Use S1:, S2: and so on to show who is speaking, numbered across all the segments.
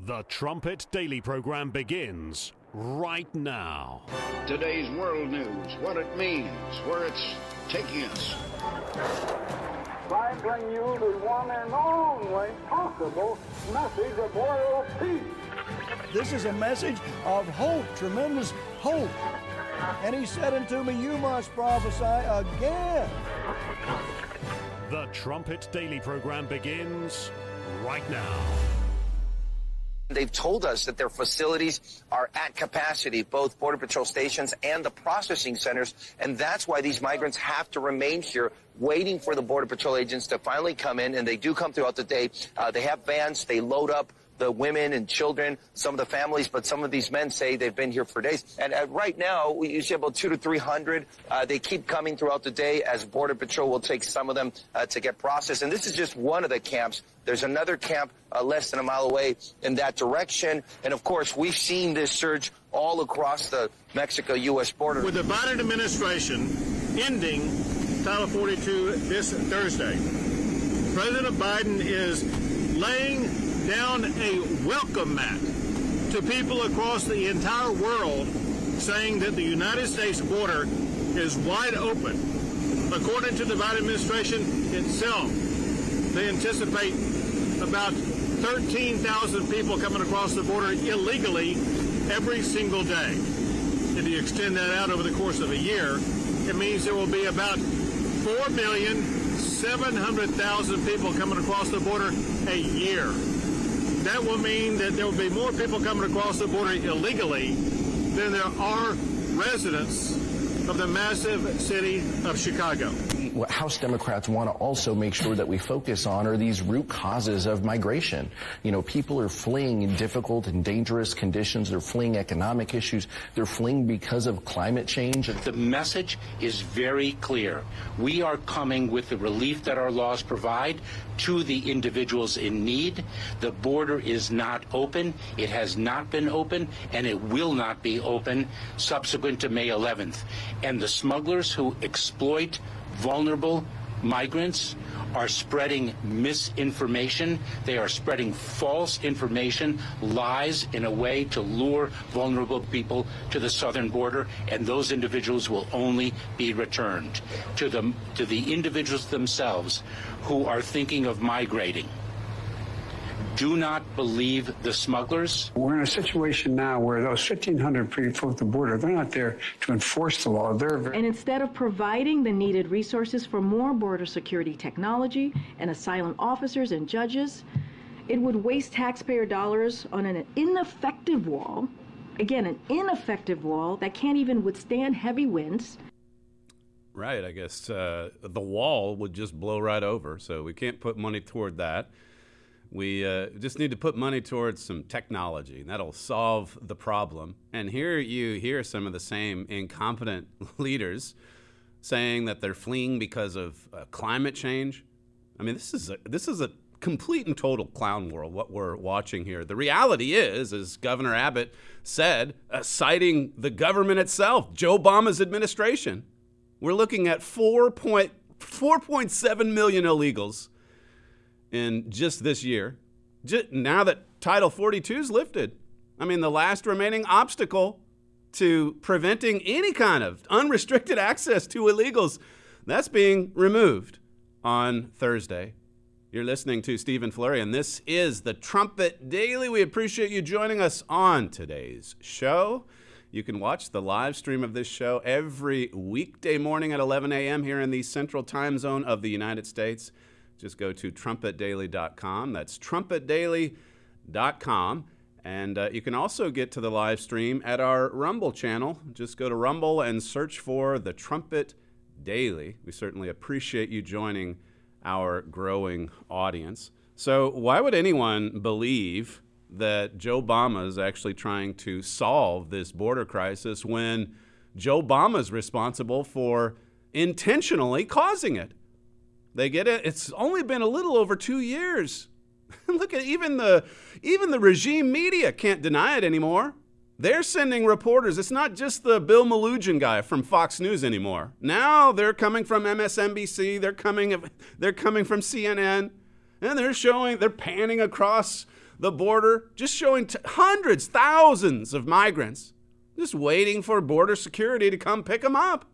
S1: The Trumpet Daily program begins right now.
S2: Today's world news, what it means, where it's taking us.
S3: I bring you the one and only possible message of world peace.
S4: This is a message of hope, tremendous hope. And he said unto me, you must prophesy again.
S1: The Trumpet Daily program begins right now.
S5: They've told us that their facilities are at capacity, both Border Patrol stations and the processing centers, and that's why these migrants have to remain here waiting for the Border Patrol agents to finally come in, and they do come throughout the day. They have vans, they load up the women and children, some of the families, but some of these men say they've been here for days. And right now, we usually have about 200 to 300. They keep coming throughout the day as Border Patrol will take some of them to get processed. And this is just one of the camps. There's another camp less than a mile away in that direction. And, of course, we've seen this surge all across the Mexico-U.S. border.
S6: With the Biden administration ending Title 42 this Thursday, President Biden is laying down a welcome mat to people across the entire world, saying that the United States border is wide open. According to the Biden administration itself, they anticipate about 13,000 people coming across the border illegally every single day. If you extend that out over the course of a year, it means there will be about 4,700,000 people coming across the border a year. That will mean that there will be more people coming across the border illegally than there are residents of the massive city of Chicago.
S7: What House Democrats want to also make sure that we focus on are these root causes of migration. You know, people are fleeing in difficult and dangerous conditions. They're fleeing economic issues. They're fleeing because of climate change.
S8: The message is very clear. We are coming with the relief that our laws provide to the individuals in need. The border is not open. It has not been open, and it will not be open subsequent to May 11th. And the smugglers who exploit vulnerable migrants are spreading misinformation. They are spreading false information, lies, in a way to lure vulnerable people to the southern border, and those individuals will only be returned to the individuals themselves who are thinking of migrating. Do not believe the smugglers.
S9: We're in a situation now where those 1,500 people at the border, they're not there to enforce the law.
S10: And instead of providing the needed resources for more border security technology and asylum officers and judges, it would waste taxpayer dollars on an ineffective wall. Again, an ineffective wall that can't even withstand heavy winds.
S11: Right, I guess the wall would just blow right over, so we can't put money toward that. We just need to put money towards some technology, and that'll solve the problem. And here you hear some of the same incompetent leaders saying that they're fleeing because of climate change. I mean, this is a complete and total clown world, what we're watching here. The reality is, as Governor Abbott said, citing the government itself, Joe Obama's administration, we're looking at 4.7 million illegals in just this year, now that Title 42 is lifted. I mean, the last remaining obstacle to preventing any kind of unrestricted access to illegals, that's being removed on Thursday. You're listening to Stephen Flurry, and this is the Trumpet Daily. We appreciate you joining us on today's show. You can watch the live stream of this show every weekday morning at 11 a.m. here in the Central Time Zone of the United States. Just go to trumpetdaily.com. That's trumpetdaily.com. And you can also get to the live stream at our Rumble channel. Just go to Rumble and search for the Trumpet Daily. We certainly appreciate you joining our growing audience. So why would anyone believe that Joe Obama is actually trying to solve this border crisis when Joe Obama is responsible for intentionally causing it? They get it. It's only been a little over 2 years. Look at even the regime media can't deny it anymore. They're sending reporters. It's not just the Bill Malugin guy from Fox News anymore. Now they're coming from MSNBC. They're coming from CNN, and they're panning across the border, just showing hundreds, thousands of migrants just waiting for border security to come pick them up.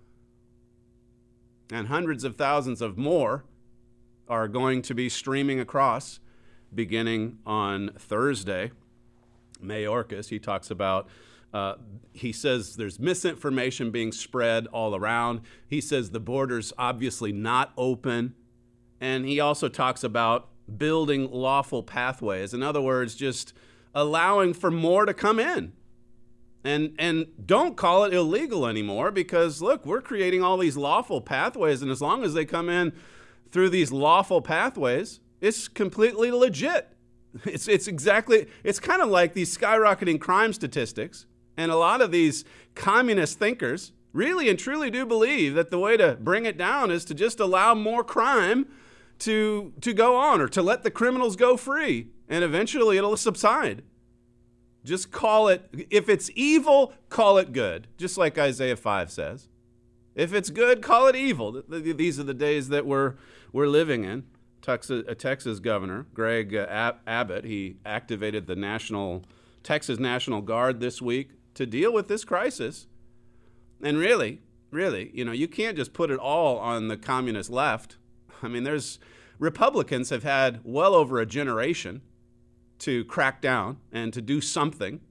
S11: And hundreds of thousands of more are going to be streaming across beginning on Thursday. Mayorkas, he talks about, he says there's misinformation being spread all around. He says the border's obviously not open. And he also talks about building lawful pathways. In other words, just allowing for more to come in. And don't call it illegal anymore because, look, we're creating all these lawful pathways. And as long as they come in through these lawful pathways, it's completely legit. It's kind of like these skyrocketing crime statistics. And a lot of these communist thinkers really and truly do believe that the way to bring it down is to just allow more crime to go on, or to let the criminals go free, and eventually it'll subside. Just call it, if it's evil, call it good, just like Isaiah 5 says. If it's good, call it evil. These are the days that we're living in. A Texas governor, Greg Abbott, he activated the Texas National Guard this week to deal with this crisis. And really, you can't just put it all on the communist left. I mean, Republicans have had well over a generation to crack down and to do something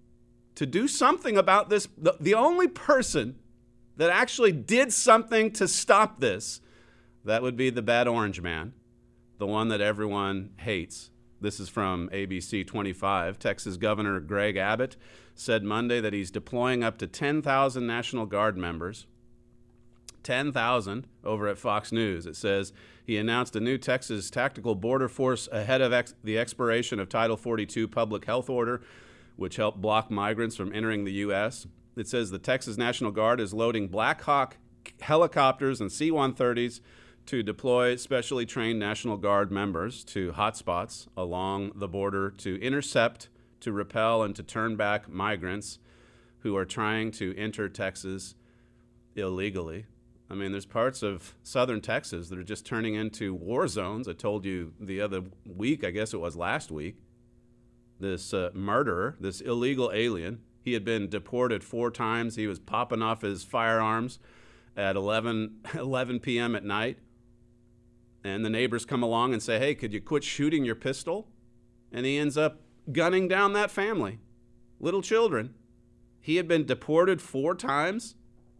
S11: about this. The only person that actually did something to stop this, that would be the bad orange man, the one that everyone hates. This is from ABC 25. Texas Governor Greg Abbott said Monday that he's deploying up to 10,000 National Guard members. 10,000 over at Fox News. It says he announced a new Texas tactical border force ahead of the expiration of Title 42 public health order, which helped block migrants from entering the U.S. It says the Texas National Guard is loading Black Hawk helicopters and C-130s to deploy specially trained National Guard members to hotspots along the border to intercept, to repel, and to turn back migrants who are trying to enter Texas illegally. I mean, there's parts of southern Texas that are just turning into war zones. I told you the other week, I guess it was last week, this murderer, this illegal alien, he had been deported 4 times. He was popping off his firearms at 11 p.m. at night. And the neighbors come along and say, hey, could you quit shooting your pistol? And he ends up gunning down that family, little children. He had been deported 4 times.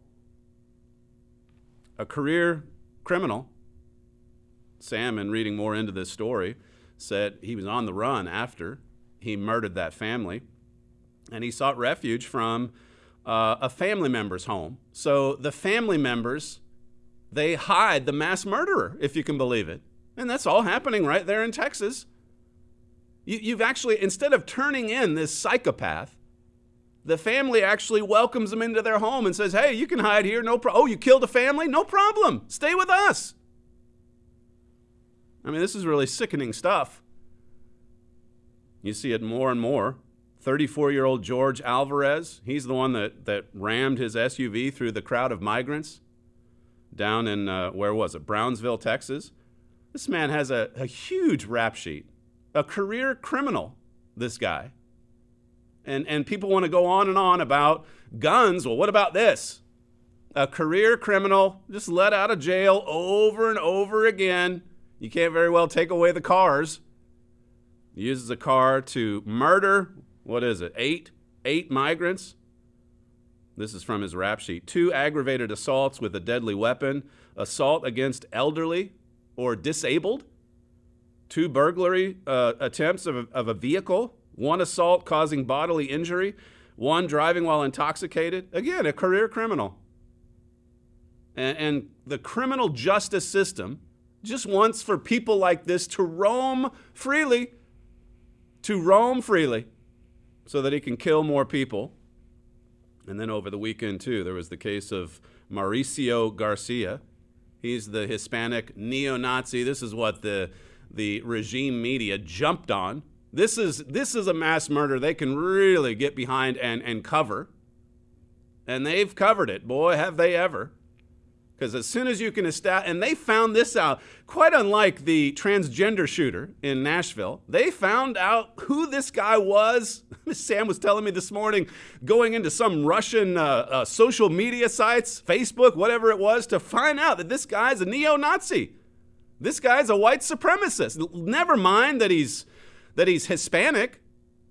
S11: A career criminal, Sam, in reading more into this story, said he was on the run after he murdered that family, and he sought refuge from a family member's home. So the family members, they hide the mass murderer, if you can believe it. And that's all happening right there in Texas. You've actually, instead of turning in this psychopath, the family actually welcomes them into their home and says, hey, you can hide here, no problem. Oh, you killed a family? No problem. Stay with us. I mean, this is really sickening stuff. You see it more and more. 34-year-old George Alvarez, he's the one that rammed his SUV through the crowd of migrants down in, where was it, Brownsville, Texas. This man has a huge rap sheet, a career criminal, this guy. And people want to go on and on about guns. Well, what about this? A career criminal just let out of jail over and over again. You can't very well take away the cars. He uses a car to murder, what is it, eight migrants? This is from his rap sheet. 2 aggravated assaults with a deadly weapon, assault against elderly or disabled, 2 burglary attempts of a vehicle, 1 assault causing bodily injury, 1 driving while intoxicated. Again, a career criminal. And the criminal justice system just wants for people like this to roam freely, so that he can kill more people. And then over the weekend, too, there was the case of Mauricio Garcia. He's the Hispanic neo-Nazi. This is what the regime media jumped on. This is a mass murder they can really get behind and cover. And they've covered it. Boy, have they ever. Because as soon as you can establish, and they found this out, quite unlike the transgender shooter in Nashville, they found out who this guy was. Sam was telling me this morning, going into some Russian social media sites, Facebook, whatever it was, to find out that this guy's a neo-Nazi. This guy's a white supremacist. Never mind that he's Hispanic.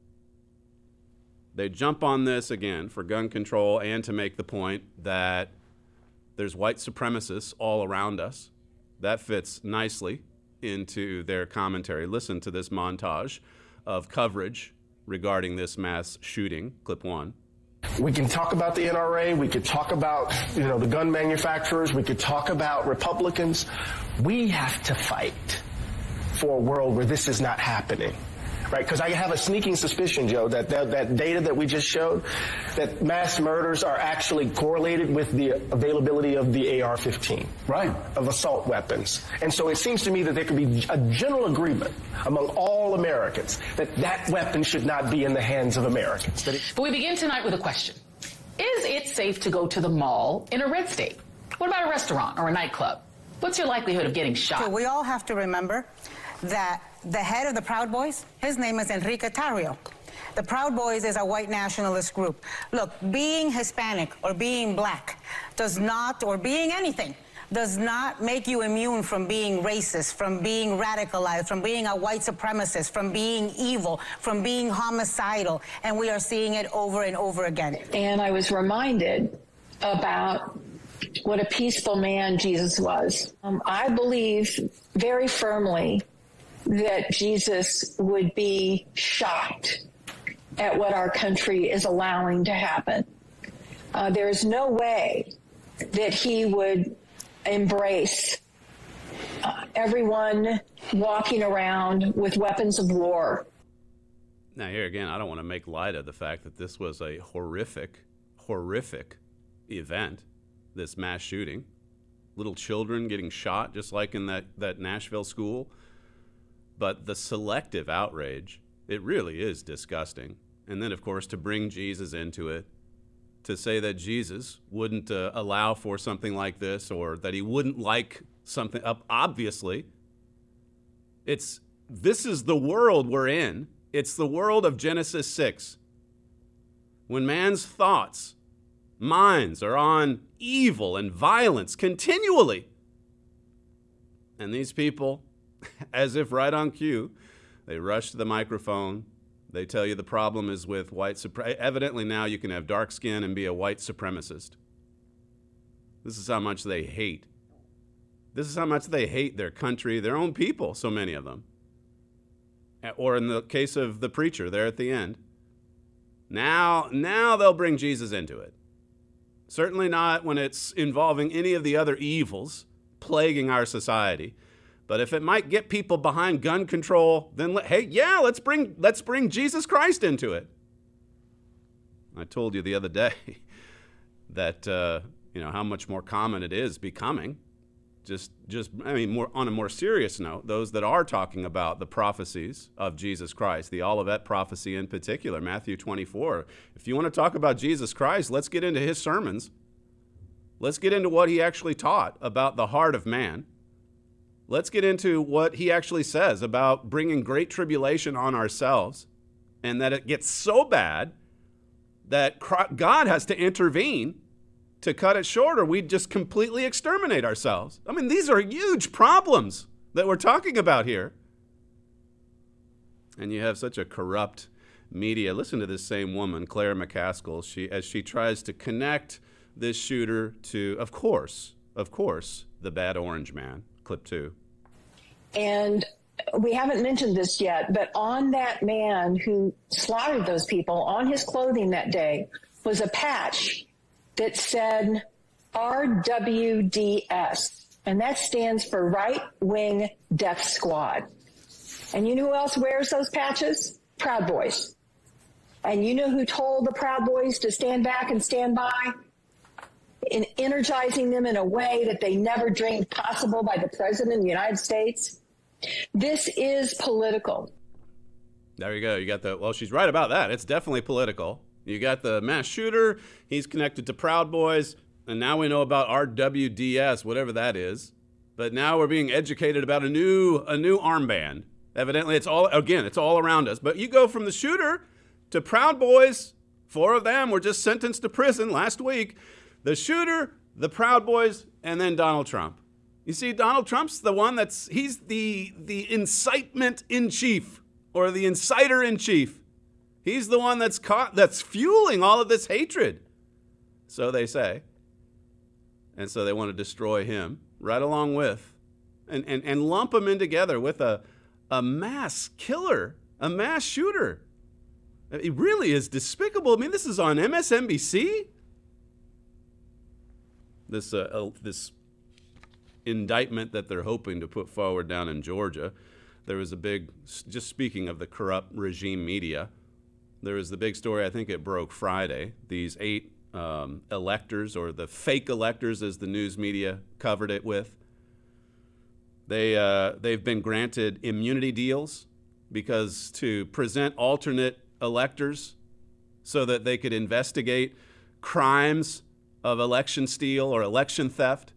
S11: They jump on this again for gun control and to make the point that there's white supremacists all around us. That fits nicely into their commentary. Listen to this montage of coverage regarding this mass shooting. Clip 1.
S7: We can talk about the NRA. We could talk about, the gun manufacturers. We could talk about Republicans. We have to fight for a world where this is not happening. Right, because I have a sneaking suspicion, Joe, that data that we just showed, that mass murders are actually correlated with the availability of the AR-15, right, of assault weapons. And so it seems to me that there could be a general agreement among all Americans that that weapon should not be in the hands of Americans.
S12: But we begin tonight with a question. Is it safe to go to the mall in a red state? What about a restaurant or a nightclub? What's your likelihood of getting shot?
S13: So we all have to remember that the head of the Proud Boys, his name is Enrique Tarrio. The Proud Boys is a white nationalist group. Look, being Hispanic or being black does not, or being anything, does not make you immune from being racist, from being radicalized, from being a white supremacist, from being evil, from being homicidal. And we are seeing it over and over again.
S14: And I was reminded about what a peaceful man Jesus was. I believe very firmly that Jesus would be shocked at what our country is allowing to happen. There is no way that he would embrace everyone walking around with weapons of war.
S11: Now, here again, I don't want to make light of the fact that this was a horrific event, this mass shooting. Little children getting shot, just like in that Nashville school. But the selective outrage, it really is disgusting. And then, of course, to bring Jesus into it, to say that Jesus wouldn't allow for something like this, or that he wouldn't like something up, obviously. This is the world we're in. It's the world of Genesis 6. When man's thoughts, minds are on evil and violence continually. And these people, as if right on cue, they rush to the microphone. They tell you the problem is with white supremacy. Evidently now you can have dark skin and be a white supremacist. This is how much they hate. This is how much they hate their country, their own people, so many of them. Or in the case of the preacher there at the end, now they'll bring Jesus into it. Certainly not when it's involving any of the other evils plaguing our society. But if it might get people behind gun control, then let's bring Jesus Christ into it. I told you the other day that how much more common it is becoming. More on a more serious note, those that are talking about the prophecies of Jesus Christ, the Olivet prophecy in particular, Matthew 24. If you want to talk about Jesus Christ, let's get into his sermons. Let's get into what he actually taught about the heart of man. Let's get into what he actually says about bringing great tribulation on ourselves, and that it gets so bad that God has to intervene to cut it short, or we'd just completely exterminate ourselves. I mean, these are huge problems that we're talking about here. And you have such a corrupt media. Listen to this same woman, Claire McCaskill, as she tries to connect this shooter to, of course, the bad orange man. Clip 2.
S14: And we haven't mentioned this yet, but on that man who slaughtered those people, on his clothing that day was a patch that said RWDS, and that stands for Right Wing Death Squad. And you know who else wears those patches? Proud Boys. And you know who told the Proud Boys to stand back and stand by? In energizing them in a way that they never dreamed possible by the President of the United States. This is political.
S11: There you go. You got she's right about that. It's definitely political. You got the mass shooter. He's connected to Proud Boys. And now we know about RWDS, whatever that is. But now we're being educated about a new armband. Evidently, it's all around us. But you go from the shooter to Proud Boys. 4 of them were just sentenced to prison last week. The shooter, the Proud Boys, and then Donald Trump. You see, Donald Trump's the one he's the incitement in chief, or the inciter in chief. He's the one that's fueling all of this hatred. So they say. And so they want to destroy him right along with, and lump him in together with a mass killer, a mass shooter. It really is despicable. I mean, this is on MSNBC. This indictment that they're hoping to put forward down in Georgia. There was just speaking of the corrupt regime media, there was the big story, I think it broke Friday. These 8 electors, or the fake electors as the news media covered it with, they've been granted immunity deals because to present alternate electors so that they could investigate crimes of election steal or election theft.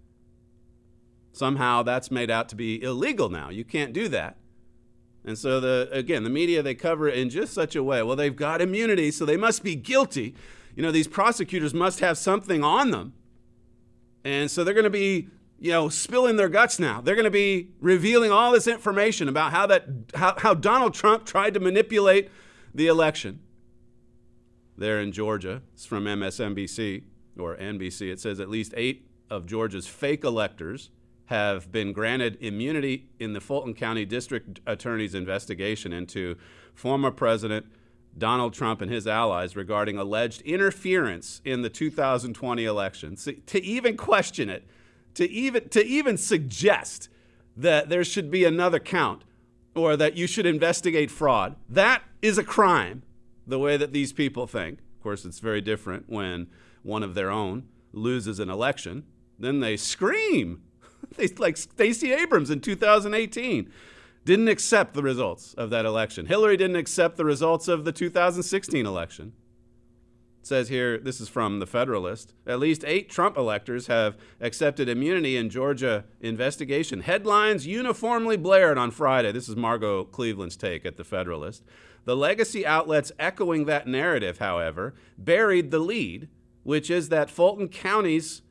S11: Somehow that's made out to be illegal now. You can't do that. And so the media, they cover it in just such a way. Well, they've got immunity, so they must be guilty. You know, these prosecutors must have something on them. And so they're going to be, spilling their guts now. They're going to be revealing all this information about how Donald Trump tried to manipulate the election. There in Georgia, it's from MSNBC or NBC. It says at least 8 of Georgia's fake electors have been granted immunity in the Fulton County District Attorney's investigation into former President Donald Trump and his allies regarding alleged interference in the 2020 election. So, to even question it, to even suggest that there should be another count or that you should investigate fraud, that is a crime, the way that these people think. Of course, it's very different when one of their own loses an election. Then they scream. Like Stacey Abrams in 2018 didn't accept the results of that election. Hillary didn't accept the results of the 2016 election. It says here, this is from the Federalist, at least 8 Trump electors have accepted immunity in Georgia investigation. Headlines uniformly blared on Friday. This is Margot Cleveland's take at the Federalist. The legacy outlets echoing that narrative, however, buried the lead, which is that Fulton County's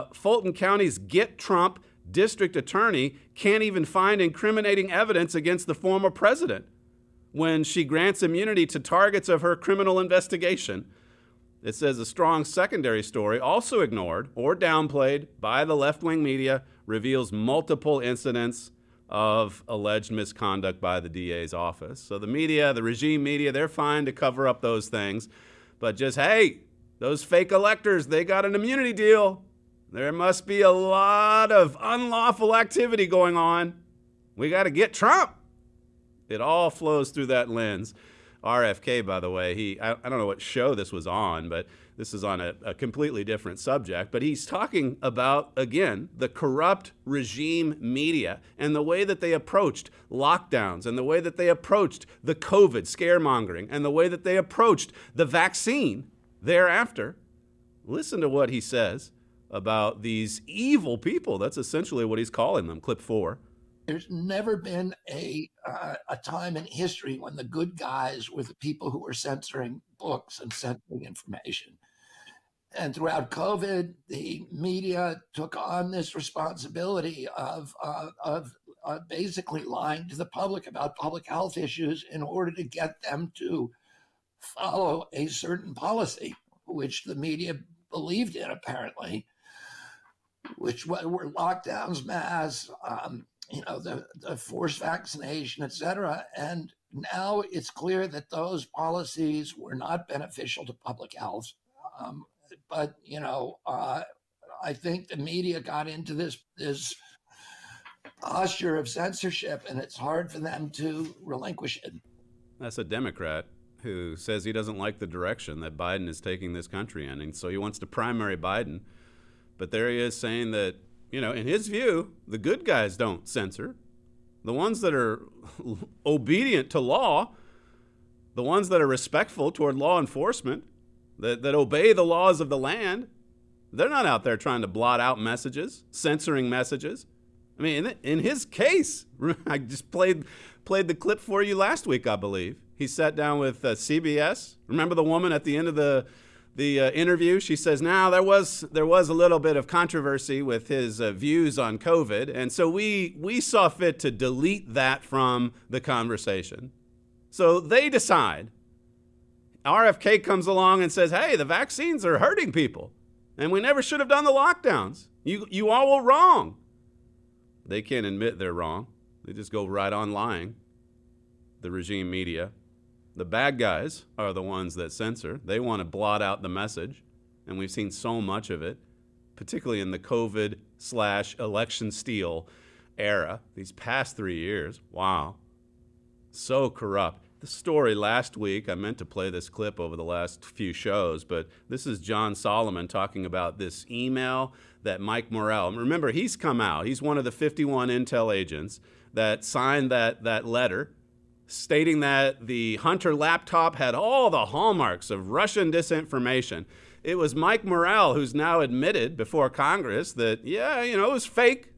S11: Get Trump district attorney can't even find incriminating evidence against the former president when she grants immunity to targets of her criminal investigation. It says a strong secondary story, also ignored or downplayed by the left-wing media, reveals multiple incidents of alleged misconduct by the DA's office. So the media, the regime media, they're fine to cover up those things. But just, hey, those fake electors, they got an immunity deal. There must be a lot of unlawful activity going on. We got to get Trump. It all flows through that lens. RFK, by the way, I don't know what show this was on, but this is on a completely different subject. But he's talking about, again, the corrupt regime media and the way that they approached lockdowns and the way that they approached the COVID scaremongering and the way that they approached the vaccine thereafter. Listen to what he says about these evil people. That's essentially what he's calling them. Clip 4.
S15: There's never been a time in history when the good guys were the people who were censoring books and censoring information. And throughout COVID, the media took on this responsibility of basically lying to the public about public health issues in order to get them to follow a certain policy, which the media believed in, apparently, which were lockdowns, masks, the forced vaccination, et cetera. And now it's clear that those policies were not beneficial to public health. But I think the media got into this posture of censorship, and it's hard for them to relinquish it.
S11: That's a Democrat who says he doesn't like the direction that Biden is taking this country in, and so he wants to primary Biden. But there he is saying that, in his view, the good guys don't censor. The ones that are obedient to law, the ones that are respectful toward law enforcement, that obey the laws of the land, They're not out there trying to blot out messages, censoring messages. I mean, in his case, I just played the clip for you last week, I believe. He sat down with CBS. Remember the woman at the end of the interview? She says, now there was a little bit of controversy with his views on COVID, and so we saw fit to delete that from the conversation. So they decide. RFK comes along and says, hey, the vaccines are hurting people, and we never should have done the lockdowns. You all were wrong. They can't admit they're wrong. They just go right on lying. The regime media. The bad guys are the ones that censor. They want to blot out the message, and we've seen so much of it, particularly in the COVID/election steal era, these past 3 years. Wow. So corrupt. The story last week, I meant to play this clip over the last few shows, but this is John Solomon talking about this email that Mike Morell, remember, he's come out. He's one of the 51 intel agents that signed that letter stating that the Hunter laptop had all the hallmarks of Russian disinformation. It was Mike Morell who's now admitted before Congress that, it was fake.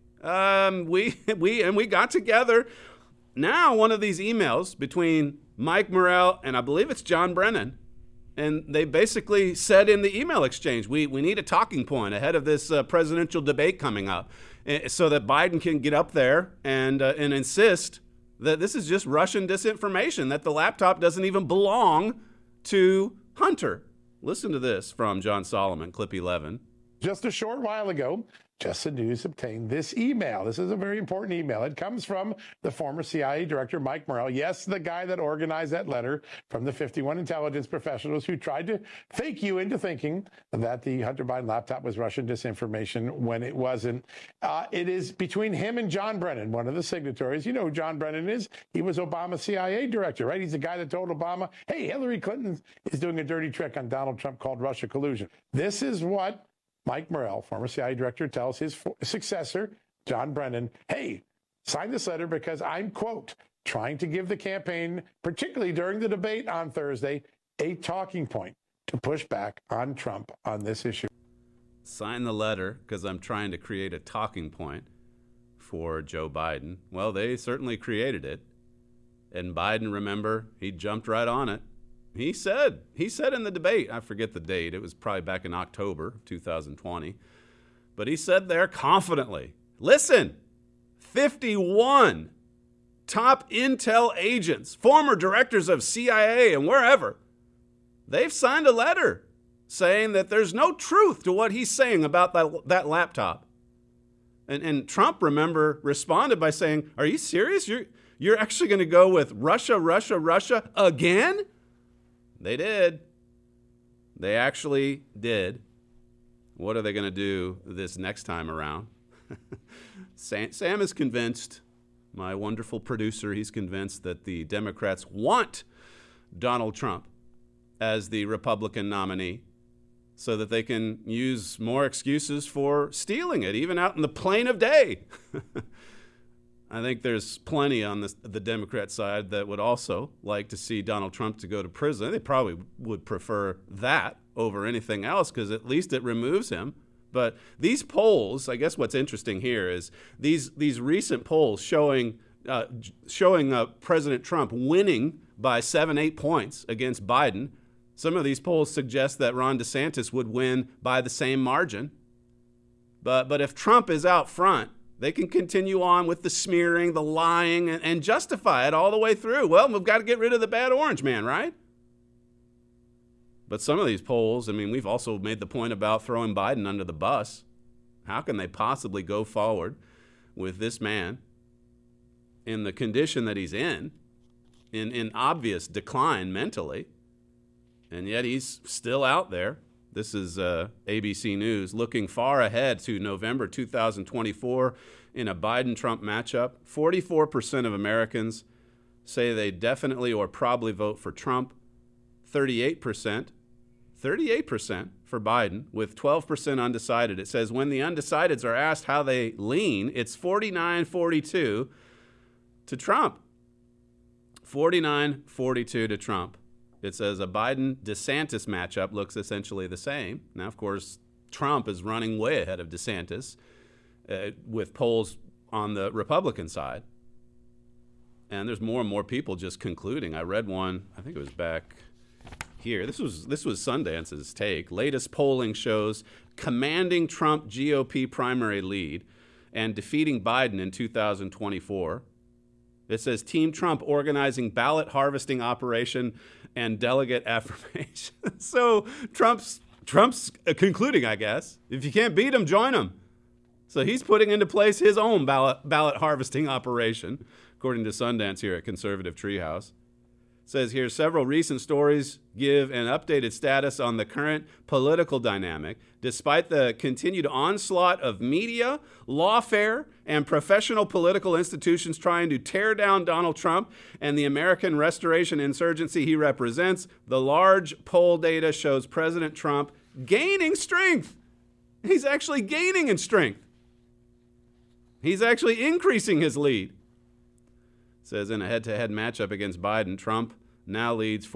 S11: We got together. Now one of these emails between Mike Morell and I believe it's John Brennan, and they basically said in the email exchange, we need a talking point ahead of this presidential debate coming up so that Biden can get up there and insist that this is just Russian disinformation, that the laptop doesn't even belong to Hunter. Listen to this from John Solomon, clip 11.
S16: Just a short while ago, Just the News obtained this email. This is a very important email. It comes from the former CIA director, Mike Morell. Yes, the guy that organized that letter from the 51 intelligence professionals who tried to fake you into thinking that the Hunter Biden laptop was Russian disinformation when it wasn't. It is between him and John Brennan, one of the signatories. You know who John Brennan is? He was Obama's CIA director, right? He's the guy that told Obama, hey, Hillary Clinton is doing a dirty trick on Donald Trump called Russia collusion. This is what Mike Morell, former CIA director, tells his successor, John Brennan, hey, sign this letter because I'm, quote, trying to give the campaign, particularly during the debate on Thursday, a talking point to push back on Trump on this issue.
S11: Sign the letter because I'm trying to create a talking point for Joe Biden. Well, they certainly created it. And Biden, remember, he jumped right on it. He said in the debate, I forget the date, it was probably back in October of 2020, but he said there confidently, listen, 51 top intel agents, former directors of CIA and wherever, they've signed a letter saying that there's no truth to what he's saying about that laptop. And Trump, remember, responded by saying, are you serious? You're actually going to go with Russia again? They did. They actually did. What are they going to do this next time around? Sam is convinced, my wonderful producer, he's convinced that the Democrats want Donald Trump as the Republican nominee so that they can use more excuses for stealing it, even out in the plain of day. I think there's plenty on the Democrat side that would also like to see Donald Trump to go to prison. They probably would prefer that over anything else because at least it removes him. But these polls, I guess what's interesting here is these recent polls showing President Trump winning by 7-8 points against Biden. Some of these polls suggest that Ron DeSantis would win by the same margin. But if Trump is out front, they can continue on with the smearing, the lying, and justify it all the way through. Well, we've got to get rid of the bad orange man, right? But some of these polls, I mean, we've also made the point about throwing Biden under the bus. How can they possibly go forward with this man in the condition that he's in obvious decline mentally, and yet he's still out there? This is ABC News looking far ahead to November 2024 in a Biden-Trump matchup. 44% of Americans say they definitely or probably vote for Trump. 38% for Biden, with 12% undecided. It says when the undecideds are asked how they lean, it's 49-42 to Trump. 49-42 to Trump. It says a Biden-DeSantis matchup looks essentially the same. Now, of course, Trump is running way ahead of DeSantis with polls on the Republican side. And there's more and more people just concluding. I read one, I think it was back here. This was Sundance's take. Latest polling shows commanding Trump GOP primary lead and defeating Biden in 2024. It says Team Trump organizing ballot harvesting operation and delegate affirmation. So Trump's concluding, I guess. If you can't beat him, join him. So he's putting into place his own ballot harvesting operation, according to Sundance here at Conservative Treehouse. It says here, several recent stories give an updated status on the current political dynamic. Despite the continued onslaught of media, lawfare, and professional political institutions trying to tear down Donald Trump and the American restoration insurgency he represents, the large poll data shows President Trump gaining strength. He's actually gaining in strength. He's actually increasing his lead. It says in a head-to-head matchup against Biden, Trump now leads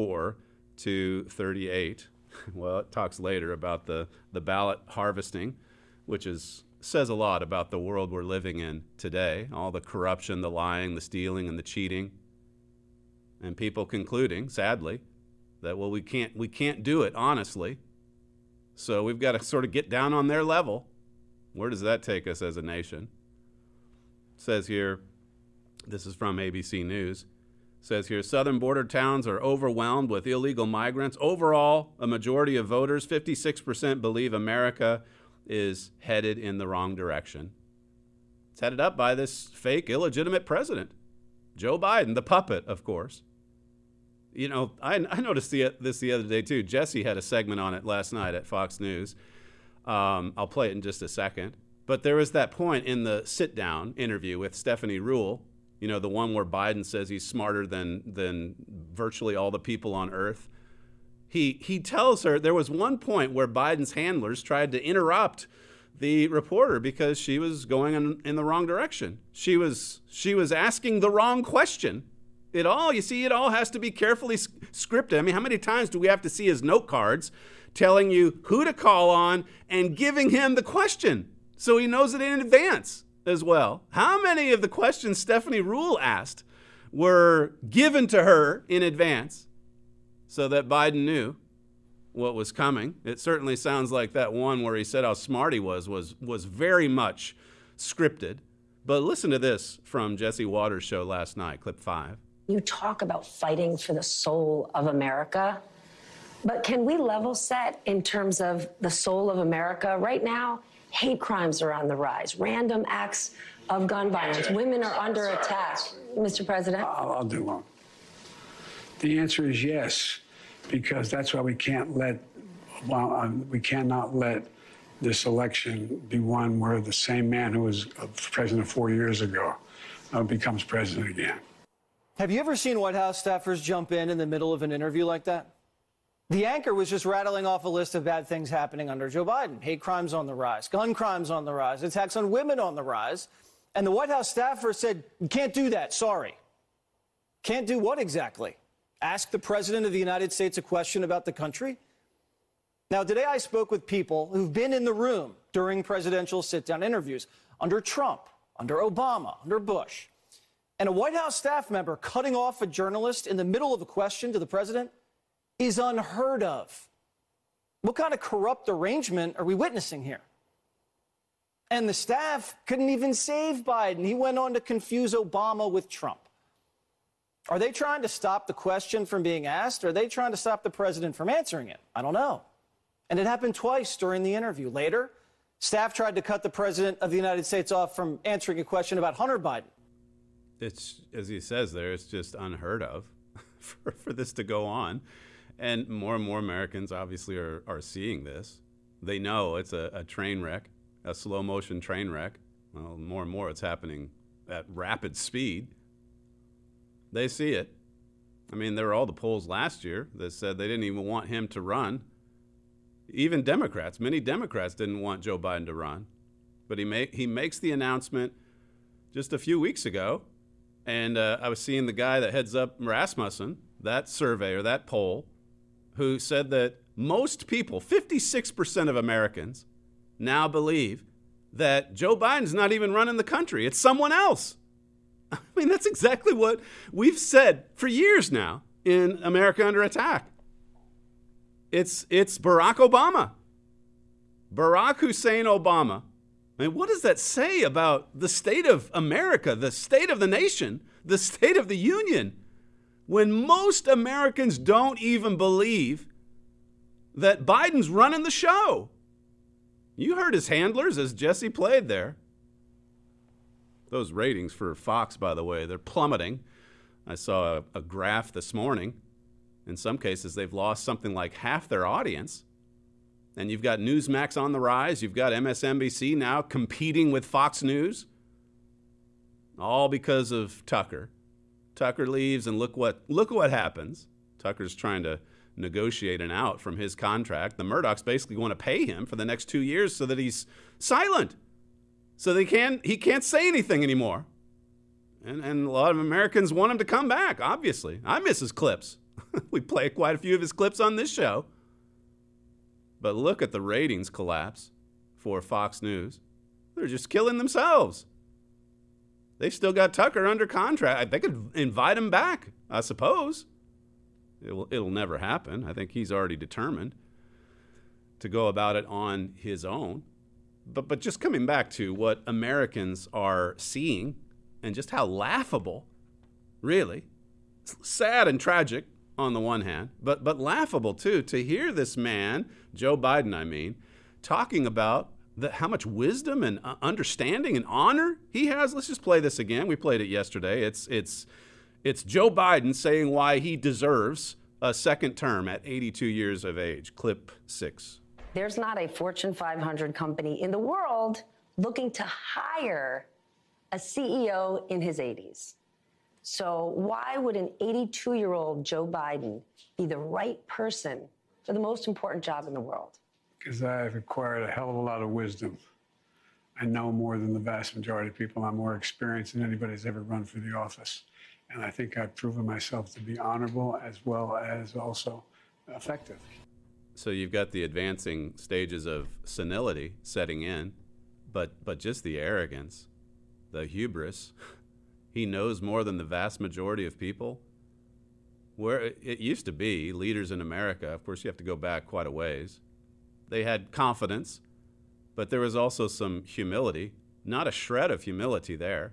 S11: 44-38. Well, it talks later about the ballot harvesting, which says a lot about the world we're living in today. All the corruption, the lying, the stealing, and the cheating. And people concluding, sadly, that, well, we can't do it honestly. So we've got to sort of get down on their level. Where does that take us as a nation? It says here, this is from ABC News. It says here, southern border towns are overwhelmed with illegal migrants. Overall, a majority of voters, 56%, believe America is headed in the wrong direction. It's headed up by this fake, illegitimate president, Joe Biden, the puppet, of course. You know, I noticed this the other day, too. Jesse had a segment on it last night at Fox News. I'll play it in just a second. But there was that point in the sit-down interview with Stephanie Ruhle, you know, the one where Biden says he's smarter than virtually all the people on earth. He tells her there was one point where Biden's handlers tried to interrupt the reporter because she was going in the wrong direction. She was asking the wrong question. It all has to be carefully scripted. I mean, how many times do we have to see his note cards telling you who to call on and giving him the question so he knows it in advance as well? How many of the questions Stephanie Ruhle asked were given to her in advance so that Biden knew what was coming? It certainly sounds like that one where he said how smart he was very much scripted. But listen to this from Jesse Waters' show last night, clip 5.
S17: You talk about fighting for the soul of America, but can we level set in terms of the soul of America? Right now, hate crimes are on the rise, random acts of gun violence. Women are under attack. Mr. President?
S9: I'll do one. The answer is yes, because that's why we cannot let this election be one where the same man who was president 4 years ago becomes president again.
S18: Have you ever seen White House staffers jump in the middle of an interview like that? The anchor was just rattling off a list of bad things happening under Joe Biden. Hate crimes on the rise, gun crimes on the rise, attacks on women on the rise. And the White House staffer said, "You can't do that, sorry." Can't do what exactly? Ask the President of the United States a question about the country? Now, today I spoke with people who've been in the room during presidential sit-down interviews under Trump, under Obama, under Bush. And a White House staff member cutting off a journalist in the middle of a question to the president is unheard of. What kind of corrupt arrangement are we witnessing here? And the staff couldn't even save Biden. He went on to confuse Obama with Trump. Are they trying to stop the question from being asked? Or are they trying to stop the president from answering it? I don't know. And it happened twice during the interview. Later, staff tried to cut the president of the United States off from answering a question about Hunter Biden.
S11: It's, as he says there, it's just unheard of for this to go on. And more Americans obviously are seeing this. They know it's a train wreck, a slow motion train wreck. Well, more and more it's happening at rapid speed. They see it. I mean, there were all the polls last year that said they didn't even want him to run. Even Democrats, many Democrats didn't want Joe Biden to run. But he makes the announcement just a few weeks ago. And I was seeing the guy that heads up Rasmussen, that survey or that poll, who said that most people, 56% of Americans, now believe that Joe Biden's not even running the country. It's someone else. I mean, that's exactly what we've said for years now in America Under Attack. It's Barack Obama. Barack Hussein Obama. I mean, what does that say about the state of America, the state of the nation, the state of the union, when most Americans don't even believe that Biden's running the show? You heard his handlers as Jesse played there. Those ratings for Fox, by the way, they're plummeting. I saw a graph this morning. In some cases, they've lost something like half their audience. And you've got Newsmax on the rise. You've got MSNBC now competing with Fox News. All because of Tucker. Tucker leaves, and look what happens. Tucker's trying to negotiate an out from his contract. The Murdochs basically want to pay him for the next 2 years so that he's silent. So he can't say anything anymore. And a lot of Americans want him to come back, obviously. I miss his clips. We play quite a few of his clips on this show. But look at the ratings collapse for Fox News. They're just killing themselves. They still got Tucker under contract. They could invite him back, I suppose. It'll never happen. I think he's already determined to go about it on his own. But just coming back to what Americans are seeing and just how laughable, really, sad and tragic on the one hand, but laughable too, to hear this man, Joe Biden, I mean, talking about how much wisdom and understanding and honor he has. Let's just play this again. We played it yesterday. It's Joe Biden saying why he deserves a second term at 82 years of age. Clip 6.
S17: There's not a Fortune 500 company in the world looking to hire a CEO in his 80s. So why would an 82-year-old Joe Biden be the right person for the most important job in the world?
S9: Because I've acquired a hell of a lot of wisdom. I know more than the vast majority of people. I'm more experienced than anybody's ever run for the office. And I think I've proven myself to be honorable as well as also effective.
S11: So you've got the advancing stages of senility setting in, but just the arrogance, the hubris. He knows more than the vast majority of people. Where it used to be, leaders in America, of course you have to go back quite a ways, they had confidence, but there was also some humility, not a shred of humility there.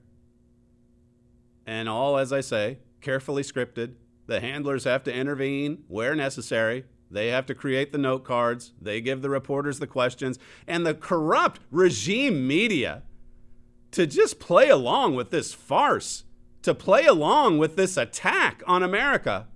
S11: And all, as I say, carefully scripted. The handlers have to intervene where necessary. They have to create the note cards. They give the reporters the questions. And the corrupt regime media to just play along with this farce, to play along with this attack on America.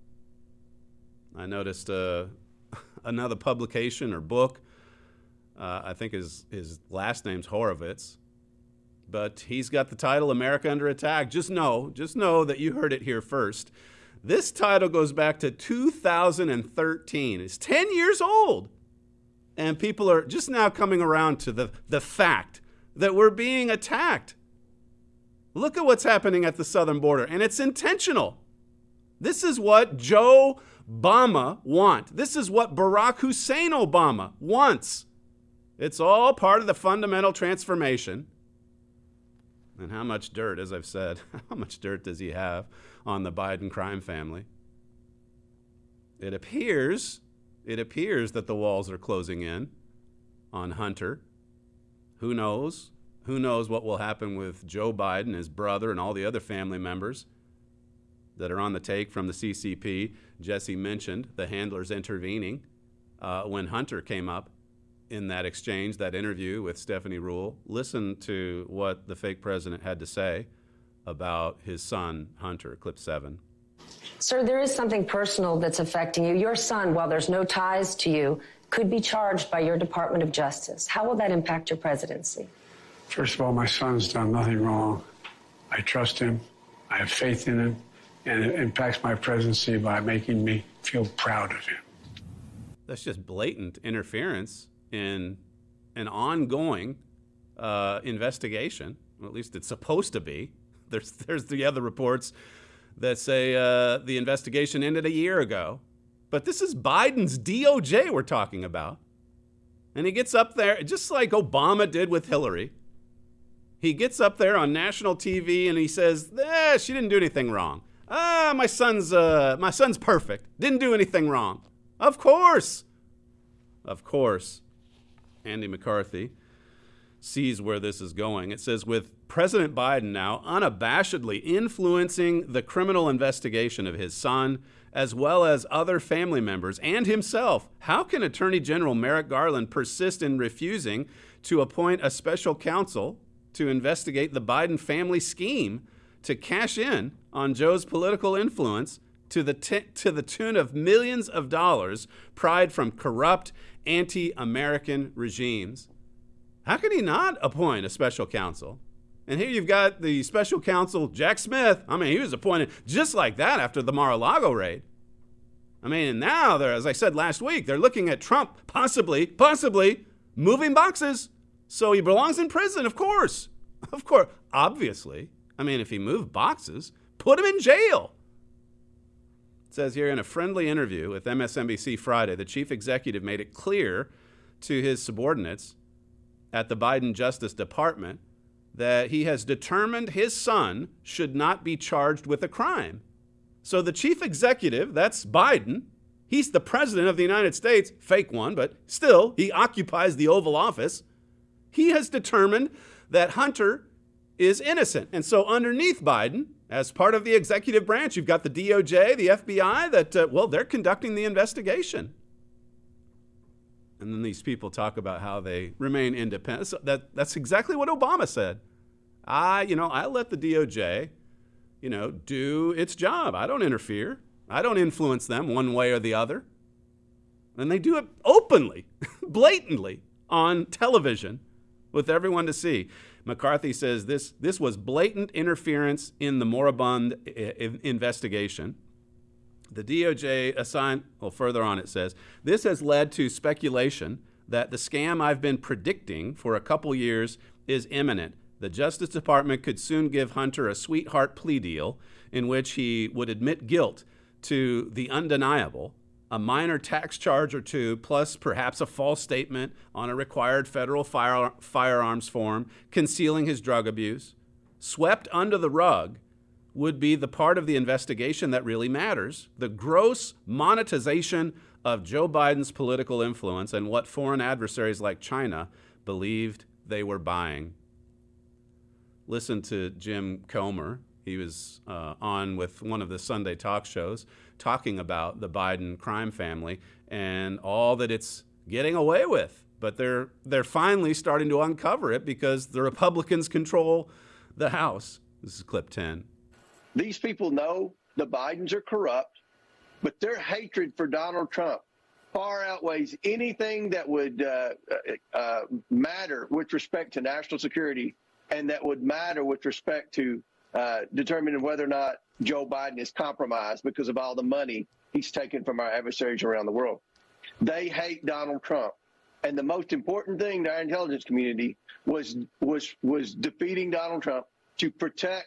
S11: I noticed another publication or book. I think his last name's Horowitz. But he's got the title America Under Attack. Just know that you heard it here first. This title goes back to 2013. It's 10 years old. And people are just now coming around to the fact that we're being attacked. Look at what's happening at the southern border, and it's intentional. This is what Joe Obama wants. This is what Barack Hussein Obama wants. It's all part of the fundamental transformation. And how much dirt, as I've said, how much dirt does he have on the Biden crime family? It appears that the walls are closing in on Hunter. Who knows? Who knows what will happen with Joe Biden, his brother, and all the other family members that are on the take from the CCP. Jesse mentioned the handlers intervening when Hunter came up in that exchange, that interview with Stephanie Ruhle. Listen to what the fake president had to say about his son, Hunter. Clip 7.
S17: Sir, there is something personal that's affecting you. Your son, while there's no ties to you, could be charged by your Department of Justice. How will that impact your presidency?
S9: First of all, my son's done nothing wrong. I trust him. I have faith in him. And it impacts my presidency by making me feel proud of him.
S11: That's just blatant interference in an ongoing investigation. Well, at least it's supposed to be. There's the other reports that say the investigation ended a year ago. But this is Biden's DOJ we're talking about. And he gets up there, just like Obama did with Hillary. He gets up there on national TV and he says, she didn't do anything wrong. My son's perfect. Didn't do anything wrong. Of course. Andy McCarthy sees where this is going. It says, with President Biden now unabashedly influencing the criminal investigation of his son, as well as other family members and himself, how can Attorney General Merrick Garland persist in refusing to appoint a special counsel to investigate the Biden family scheme to cash in on Joe's political influence to the tune of millions of dollars pried from corrupt, anti-American regimes? How can he not appoint a special counsel? And here you've got the special counsel, Jack Smith. I mean, he was appointed just like that after the Mar-a-Lago raid. I mean, now, as I said last week, they're looking at Trump possibly moving boxes. So he belongs in prison, of course. Obviously. I mean, if he moved boxes, put him in jail. It says here, in a friendly interview with MSNBC Friday, the chief executive made it clear to his subordinates at the Biden Justice Department that he has determined his son should not be charged with a crime. So the chief executive, that's Biden, he's the president of the United States, fake one, but still, he occupies the Oval Office. He has determined that Hunter is innocent. And so underneath Biden, as part of the executive branch, you've got the DOJ, the FBI, that, they're conducting the investigation. And then these people talk about how they remain independent. So that's exactly what Obama said. I let the DOJ, do its job. I don't interfere. I don't influence them one way or the other. And they do it openly, blatantly on television with everyone to see. McCarthy says this was blatant interference in the moribund investigation. The DOJ assigned, further on it says, this has led to speculation that the scam I've been predicting for a couple years is imminent. The Justice Department could soon give Hunter a sweetheart plea deal in which he would admit guilt to the undeniable, a minor tax charge or two, plus perhaps a false statement on a required federal firearms form, concealing his drug abuse. Swept under the rug would be the part of the investigation that really matters, the gross monetization of Joe Biden's political influence and what foreign adversaries like China believed they were buying. Listen to Jim Comer. He was on with one of the Sunday talk shows talking about the Biden crime family and all that it's getting away with. But they're finally starting to uncover it because the Republicans control the House. This is clip 10.
S19: These people know the Bidens are corrupt, but their hatred for Donald Trump far outweighs anything that would matter with respect to national security and that would matter with respect to determining whether or not Joe Biden is compromised because of all the money he's taken from our adversaries around the world. They hate Donald Trump. And the most important thing to our intelligence community was defeating Donald Trump to protect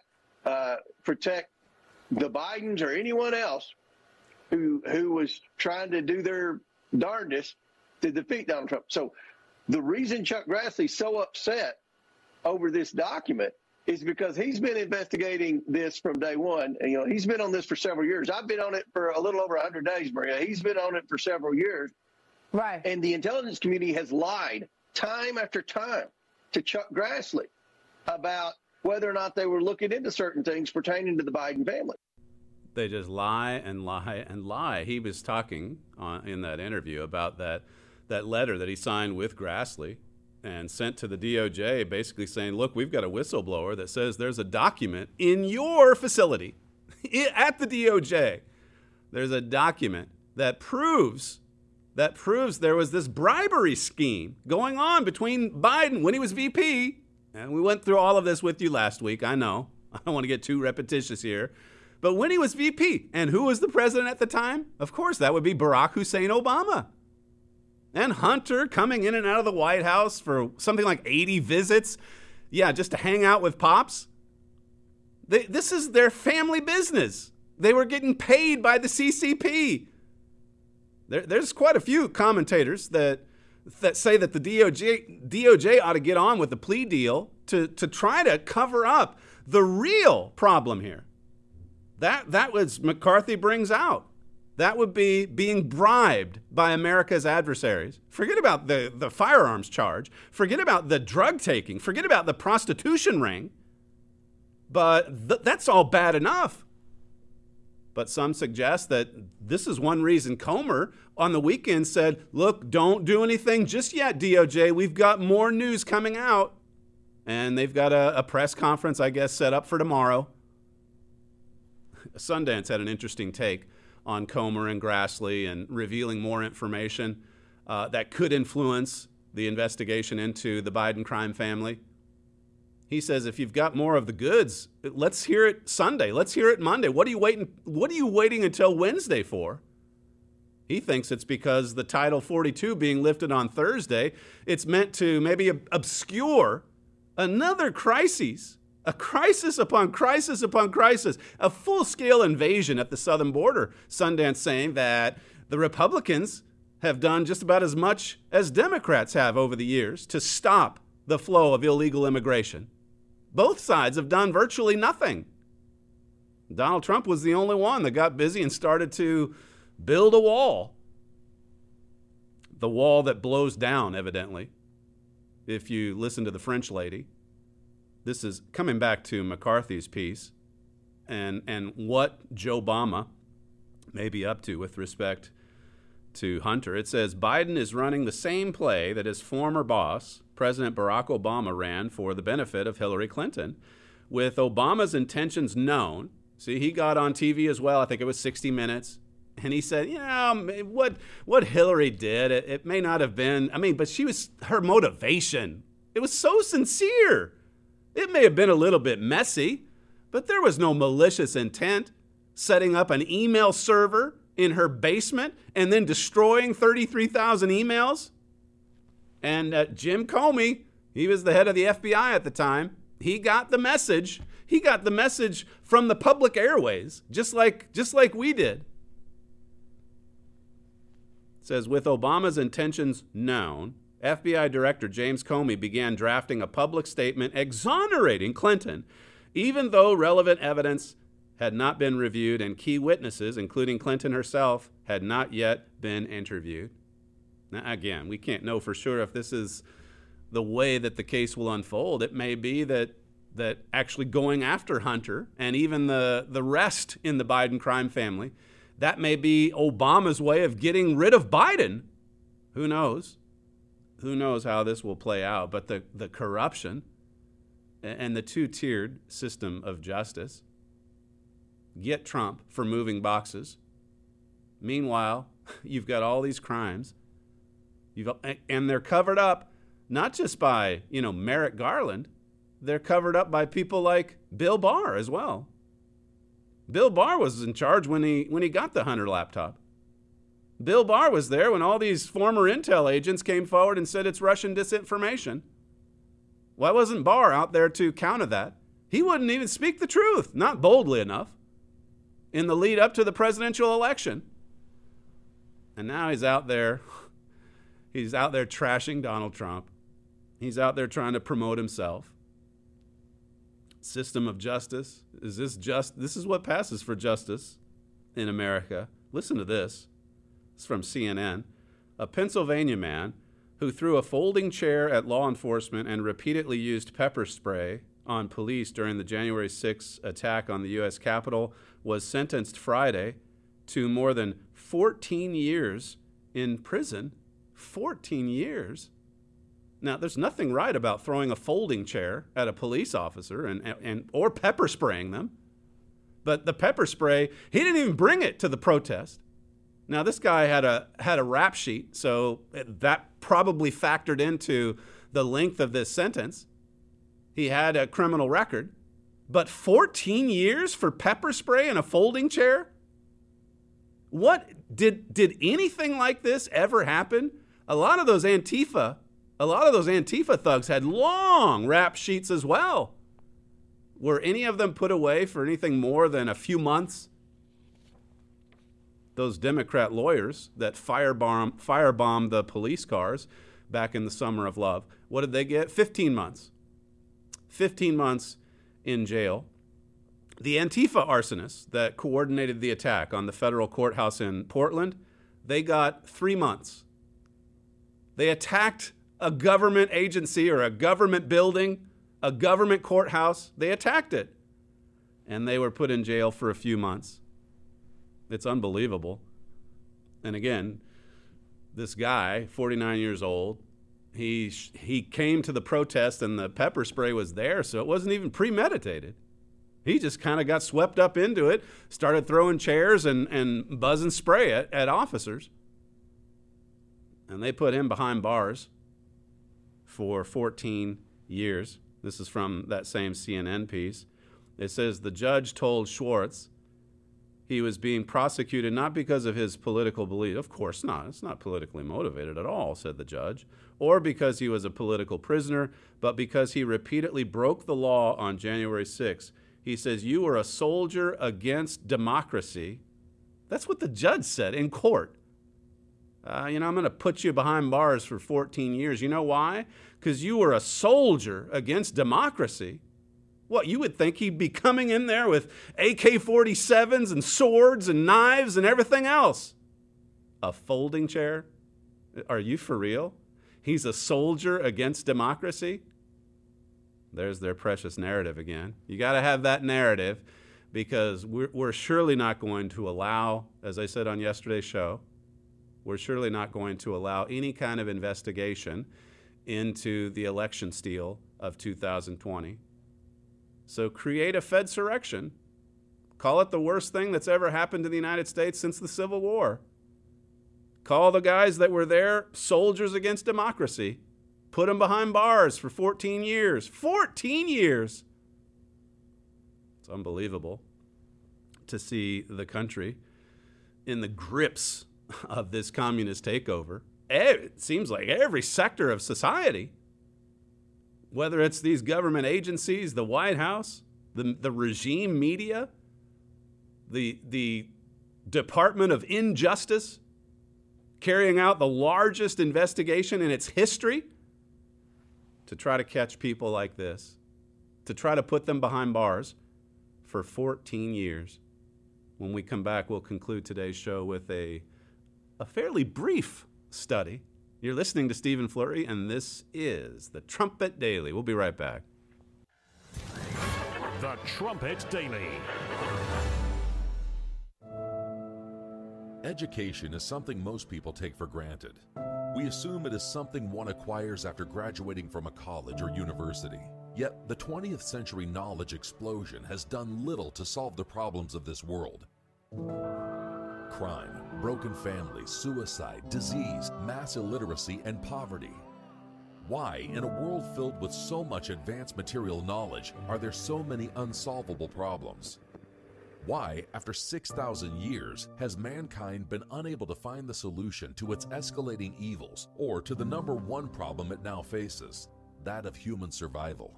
S19: the Bidens or anyone else who was trying to do their darndest to defeat Donald Trump. So the reason Chuck Grassley's so upset over this document is because he's been investigating this from day one. And, he's been on this for several years. I've been on it for a little over 100 days, Maria. He's been on it for several years.
S13: Right.
S19: And the intelligence community has lied time after time to Chuck Grassley about whether or not they were looking into certain things pertaining to the Biden family.
S11: They just lie and lie and lie. He was talking in that interview about that letter that he signed with Grassley and sent to the DOJ, basically saying, look, we've got a whistleblower that says there's a document in your facility at the DOJ. There's a document that proves there was this bribery scheme going on between Biden when he was VP. And we went through all of this with you last week. I know. I don't want to get too repetitious here. But when he was VP, and who was the president at the time? Of course, that would be Barack Hussein Obama. And Hunter coming in and out of the White House for something like 80 visits. Yeah, just to hang out with Pops. This is their family business. They were getting paid by the CCP. There's quite a few commentators that say that the DOJ ought to get on with the plea deal to try to cover up the real problem here. That was McCarthy brings out. That would be being bribed by America's adversaries. Forget about the firearms charge. Forget about the drug taking. Forget about the prostitution ring. But that's all bad enough. But some suggest that this is one reason Comer on the weekend said, look, don't do anything just yet, DOJ. We've got more news coming out. And they've got a press conference, I guess, set up for tomorrow. Sundance had an interesting take on Comer and Grassley and revealing more information that could influence the investigation into the Biden crime family. He says, if you've got more of the goods, let's hear it Sunday. Let's hear it Monday. What are you waiting until Wednesday for? He thinks it's because the Title 42 being lifted on Thursday, it's meant to maybe obscure another crisis, a crisis upon crisis upon crisis, a full-scale invasion at the southern border. Sundance saying that the Republicans have done just about as much as Democrats have over the years to stop the flow of illegal immigration. Both sides have done virtually nothing. Donald Trump was the only one that got busy and started to build a wall. The wall that blows down, evidently, if you listen to the French lady. This is coming back to McCarthy's piece and what Joe Obama may be up to with respect to Hunter. It says Biden is running the same play that his former boss, President Barack Obama, ran for the benefit of Hillary Clinton. With Obama's intentions known, see, he got on TV as well, I think it was 60 Minutes, and he said, what Hillary did, it may not have been, but her motivation, it was so sincere. It may have been a little bit messy, but there was no malicious intent, setting up an email server in her basement and then destroying 33,000 emails. And Jim Comey, he was the head of the FBI at the time, he got the message. He got the message from the public airways, just like we did. It says, with Obama's intentions known, FBI Director James Comey began drafting a public statement exonerating Clinton, even though relevant evidence had not been reviewed and key witnesses, including Clinton herself, had not yet been interviewed. Now, again, we can't know for sure if this is the way that the case will unfold. It may be that actually going after Hunter and even the rest in the Biden crime family, that may be Obama's way of getting rid of Biden. Who knows? Who knows how this will play out? But the corruption and the two-tiered system of justice get Trump for moving boxes. Meanwhile, you've got all these crimes, and they're covered up not just by Merrick Garland, they're covered up by people like Bill Barr as well. Bill Barr was in charge when he got the Hunter laptop. Bill Barr was there when all these former intel agents came forward and said it's Russian disinformation. Why wasn't Barr out there to counter that? He wouldn't even speak the truth, not boldly enough, in the lead up to the presidential election. And now he's out there trashing Donald Trump. He's out there trying to promote himself. System of justice. Is this just? This is what passes for justice in America. Listen to this. It's from CNN. A Pennsylvania man who threw a folding chair at law enforcement and repeatedly used pepper spray on police during the January 6th attack on the U.S. Capitol was sentenced Friday to more than 14 years in prison. 14 years? Now, there's nothing right about throwing a folding chair at a police officer or pepper spraying them. But the pepper spray, he didn't even bring it to the protest. Now, this guy had a rap sheet, so that probably factored into the length of this sentence. He had a criminal record. But 14 years for pepper spray and a folding chair? What did anything like this ever happen? A lot of those Antifa thugs had long rap sheets as well. Were any of them put away for anything more than a few months? those Democrat lawyers that firebombed the police cars back in the summer of love, what did they get? 15 months. 15 months in jail. The Antifa arsonists that coordinated the attack on the federal courthouse in Portland, they got 3 months. They attacked a government agency or a government building, a government courthouse. They attacked it. And they were put in jail for a few months. It's unbelievable. And again, this guy, 49 years old, he came to the protest and the pepper spray was there, so it wasn't even premeditated. He just kind of got swept up into it, started throwing chairs and buzzing spray at officers. And they put him behind bars for 14 years. This is from that same CNN piece. It says the judge told Schwartz he was being prosecuted not because of his political belief. Of course not. It's not politically motivated at all, said the judge. Or because he was a political prisoner, but because he repeatedly broke the law on January 6th. He says, you were a soldier against democracy. That's what the judge said in court. I'm going to put you behind bars for 14 years. You know why? Because you were a soldier against democracy. What, you would think he'd be coming in there with AK-47s and swords and knives and everything else. A folding chair? Are you for real? He's a soldier against democracy? There's their precious narrative again. You got to have that narrative because we're surely not going to allow, as I said on yesterday's show, we're surely not going to allow any kind of investigation into the election steal of 2020. So create a Fedsurrection. Call it the worst thing that's ever happened to the United States since the Civil War. Call the guys that were there soldiers against democracy. Put them behind bars for 14 years. 14 years! It's unbelievable to see the country in the grips of this communist takeover. It seems like every sector of society, whether it's these government agencies, the White House, the regime media, the Department of Injustice, carrying out the largest investigation in its history to try to catch people like this, to try to put them behind bars for 14 years. When we come back, we'll conclude today's show with a fairly brief study. You're listening to Stephen Flurry, and this is the Trumpet Daily. We'll be right back.
S1: The Trumpet Daily.
S20: Education is something most people take for granted. We assume it is something one acquires after graduating from a college or university. Yet, the 20th century knowledge explosion has done little to solve the problems of this world. Crime, broken families, suicide, disease, mass illiteracy, and poverty. Why, in a world filled with so much advanced material knowledge, are there so many unsolvable problems? Why, after 6,000 years, has mankind been unable to find the solution to its escalating evils or to the number one problem it now faces, that of human survival?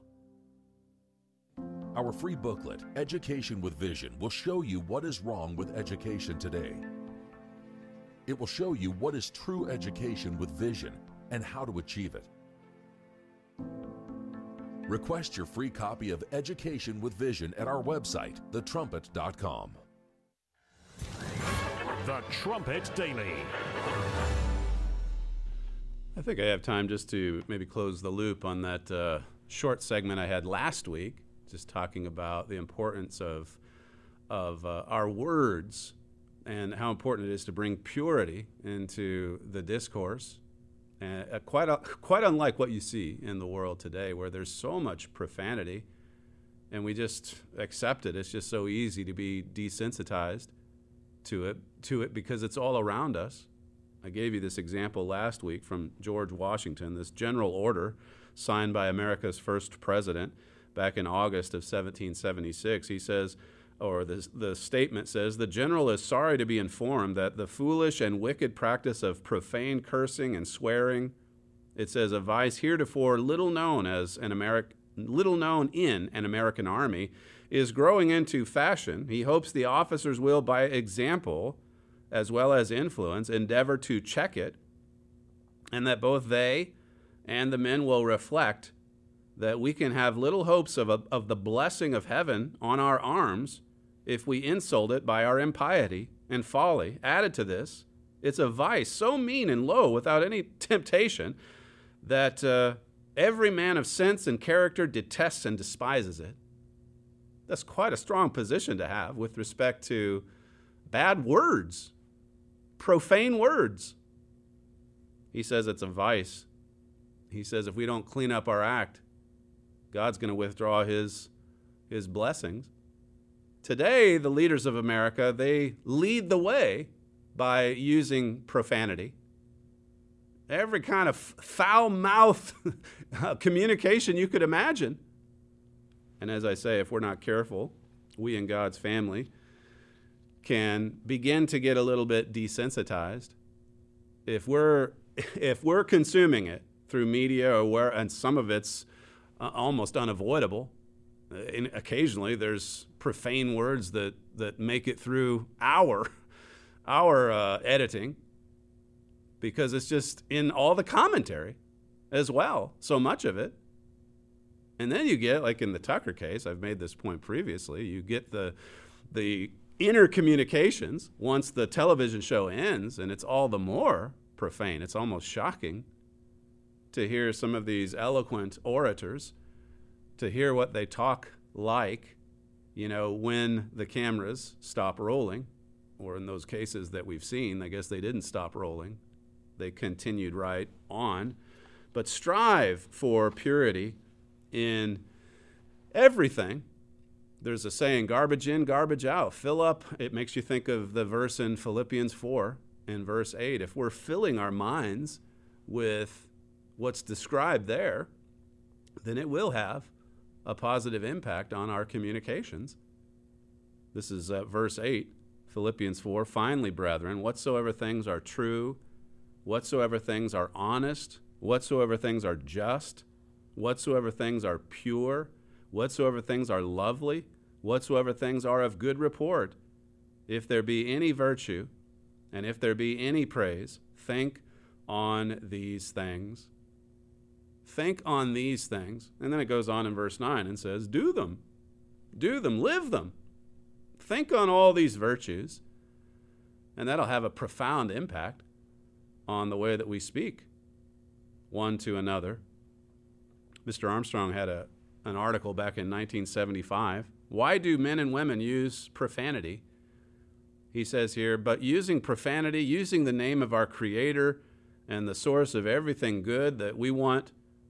S20: Our free booklet, Education with Vision, will show you what is wrong with education today. It will show you what is true education with vision and how to achieve it. Request your free copy of Education with Vision at our website, thetrumpet.com.
S1: The Trumpet Daily.
S11: I think I have time just to maybe close the loop on that short segment I had last week, just talking about the importance of our words and how important it is to bring purity into the discourse. Quite unlike what you see in the world today, where there's so much profanity and we just accept it. It's just so easy to be desensitized to it because it's all around us. I gave you this example last week from George Washington, this general order signed by America's first president back in August of 1776. He says, or the statement says, the general is sorry to be informed that the foolish and wicked practice of profane cursing and swearing, it says, a vice heretofore little known in an American army, is growing into fashion. He hopes the officers will, by example, as well as influence endeavor to check it, and that both they and the men will reflect that we can have little hopes of the blessing of heaven on our arms if we insult it by our impiety and folly. Added to this, it's a vice so mean and low without any temptation that every man of sense and character detests and despises it. That's quite a strong position to have with respect to bad words, profane words. He says it's a vice. He says if we don't clean up our act, God's going to withdraw his blessings. Today, the leaders of America, they lead the way by using profanity. Every kind of foul-mouthed communication you could imagine. And as I say, if we're not careful, we in God's family can begin to get a little bit desensitized. If we're consuming it through media and some of it's almost unavoidable. And occasionally there's profane words that make it through our editing, because it's just in all the commentary as well, so much of it. And then you get, like in the Tucker case, I've made this point previously, you get the inner communications once the television show ends, and it's all the more profane. It's almost shocking to hear some of these eloquent orators, to hear what they talk like, when the cameras stop rolling, or in those cases that we've seen, I guess they didn't stop rolling. They continued right on. But strive for purity in everything. There's a saying, garbage in, garbage out. Fill up. It makes you think of the verse in Philippians 4 in verse 8. If we're filling our minds with what's described there, then it will have a positive impact on our communications. This is verse 8, Philippians 4. Finally, brethren, whatsoever things are true, whatsoever things are honest, whatsoever things are just, whatsoever things are pure, whatsoever things are lovely, whatsoever things are of good report, if there be any virtue, and if there be any praise, think on these things. Think on these things. And then it goes on in verse 9 and says, do them, live them. Think on all these virtues, and that'll have a profound impact on the way that we speak one to another. Mr. Armstrong had an article back in 1975. Why do men and women use profanity? He says here, but using profanity, using the name of our Creator and the source of everything good that we want,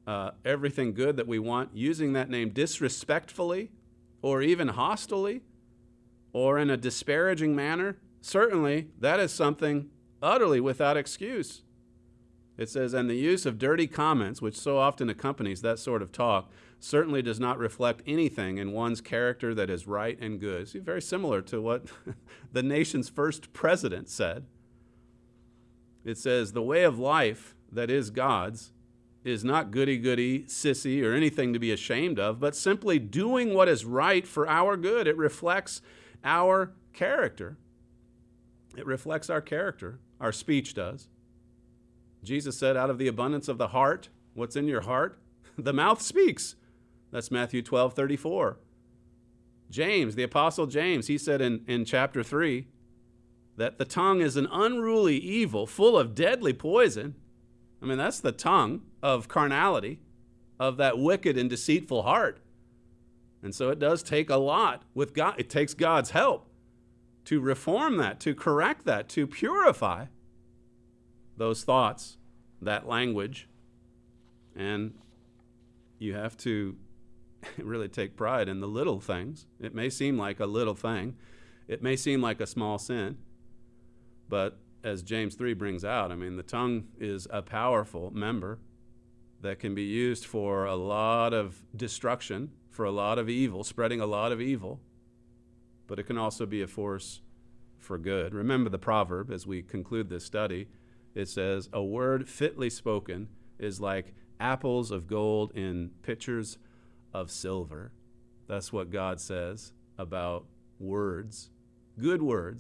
S11: using that name disrespectfully or even hostilely or in a disparaging manner, certainly that is something utterly without excuse. It says, and the use of dirty comments, which so often accompanies that sort of talk, certainly does not reflect anything in one's character that is right and good. See, very similar to what the nation's first president said. It says, the way of life that is God's is not goody-goody, sissy, or anything to be ashamed of, but simply doing what is right for our good. It reflects our character. It reflects our character. Our speech does. Jesus said, out of the abundance of the heart, what's in your heart? The mouth speaks. That's Matthew 12:34. James, the Apostle James, he said in chapter 3 that the tongue is an unruly evil full of deadly poison. I mean, that's the tongue of carnality, of that wicked and deceitful heart. And so it does take a lot with God. It takes God's help to reform that, to correct that, to purify those thoughts, that language. And you have to really take pride in the little things. It may seem like a little thing. It may seem like a small sin. But as James 3 brings out, I mean, the tongue is a powerful member that can be used for a lot of destruction, for a lot of evil, spreading a lot of evil. But it can also be a force for good. Remember the proverb as we conclude this study. It says, a word fitly spoken is like apples of gold in pitchers of silver. That's what God says about words, good words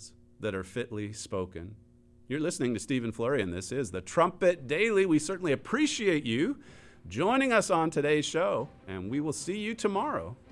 S11: that are fitly spoken. You're listening to Stephen Flurry, and this is the Trumpet Daily. We certainly appreciate you joining us on today's show, and we will see you tomorrow